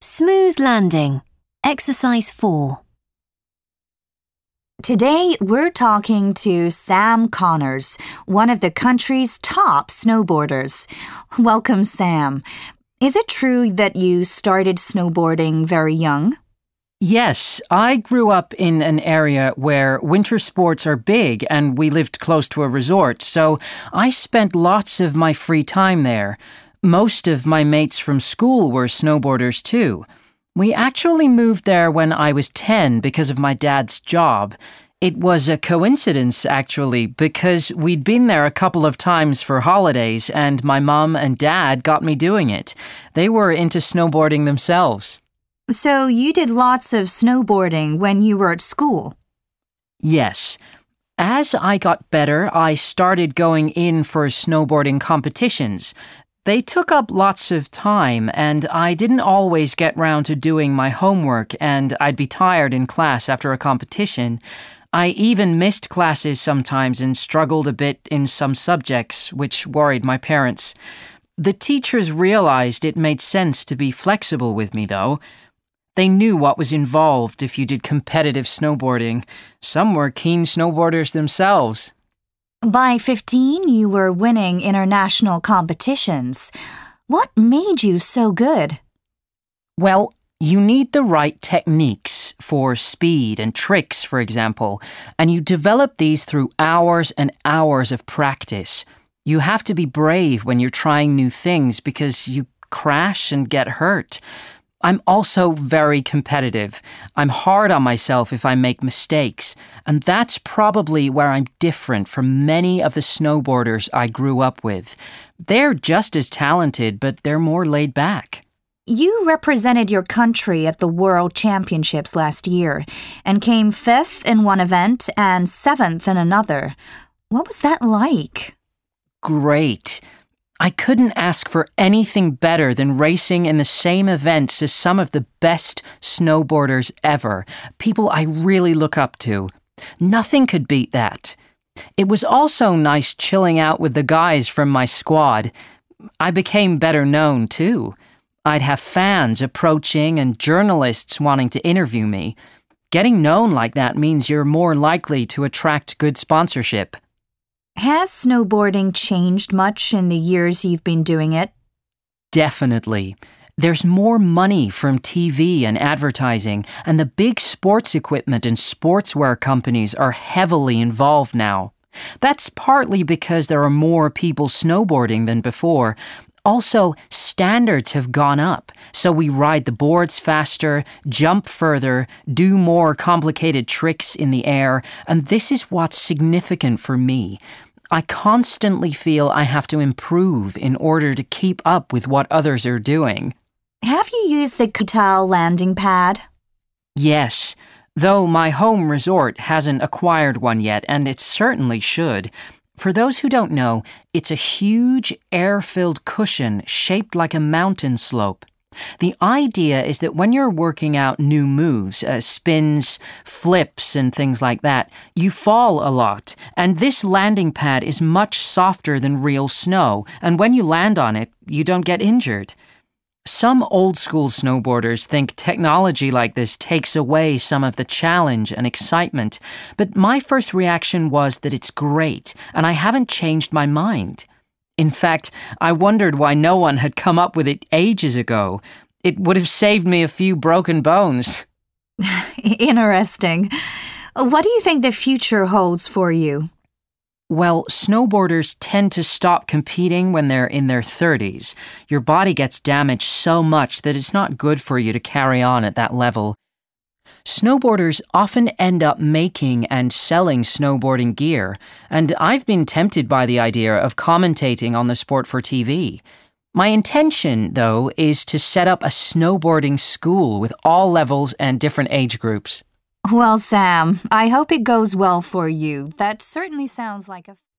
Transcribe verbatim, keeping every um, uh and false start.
Smooth landing. Exercise four. Today, we're talking to Sam Connors, one of the country's top snowboarders. Welcome, Sam. Is it true that you started snowboarding very young? Yes, I grew up in an area where winter sports are big and we lived close to a resort, so I spent lots of my free time there. Most of my mates from school were snowboarders too. We actually moved there when I was ten because of my dad's job. It was a coincidence, actually, because we'd been there a couple of times for holidays and my mom and dad got me doing it. They were into snowboarding themselves. So you did lots of snowboarding when you were at school? Yes. As I got better, I started going in for snowboarding competitions. They took up lots of time, and I didn't always get round to doing my homework, and I'd be tired in class after a competition. I even missed classes sometimes and struggled a bit in some subjects, which worried my parents. The teachers realized it made sense to be flexible with me, though. They knew what was involved if you did competitive snowboarding. Some were keen snowboarders themselves. By fifteen, you were winning international competitions. What made you so good? Well, you need the right techniques for speed and tricks, for example, and you develop these through hours and hours of practice. You have to be brave when you're trying new things because you crash and get hurt. I'm also very competitive. I'm hard on myself if I make mistakes, and that's probably where I'm different from many of the snowboarders I grew up with. They're just as talented, but they're more laid back. You represented your country at the World Championships last year and came fifth in one event and seventh in another. What was that like? Great. I couldn't ask for anything better than racing in the same events as some of the best snowboarders ever, people I really look up to. Nothing could beat that. It was also nice chilling out with the guys from my squad. I became better known, too. I'd have fans approaching and journalists wanting to interview me. Getting known like that means you're more likely to attract good sponsorship. Has snowboarding changed much in the years you've been doing it? Definitely. There's more money from T V and advertising, and the big sports equipment and sportswear companies are heavily involved now. That's partly because there are more people snowboarding than before. Also, standards have gone up, so we ride the boards faster, jump further, do more complicated tricks in the air, and this is what's significant for me. I constantly feel I have to improve in order to keep up with what others are doing. Have you used the Kitao landing pad? Yes, though my home resort hasn't acquired one yet, and it certainly should. For those who don't know, it's a huge air-filled cushion shaped like a mountain slope. The idea is that when you're working out new moves, uh, spins, flips, and things like that, you fall a lot, and this landing pad is much softer than real snow, and when you land on it, you don't get injured. Some old-school snowboarders think technology like this takes away some of the challenge and excitement, but my first reaction was that it's great, and I haven't changed my mind. In fact, I wondered why no one had come up with it ages ago. It would have saved me a few broken bones. Interesting. What do you think the future holds for you? Well, snowboarders tend to stop competing when they're in their thirties. Your body gets damaged so much that it's not good for you to carry on at that level. Snowboarders often end up making and selling snowboarding gear, and I've been tempted by the idea of commentating on the sport for T V. My intention, though, is to set up a snowboarding school with all levels and different age groups. Well, Sam, I hope it goes well for you. That certainly sounds like a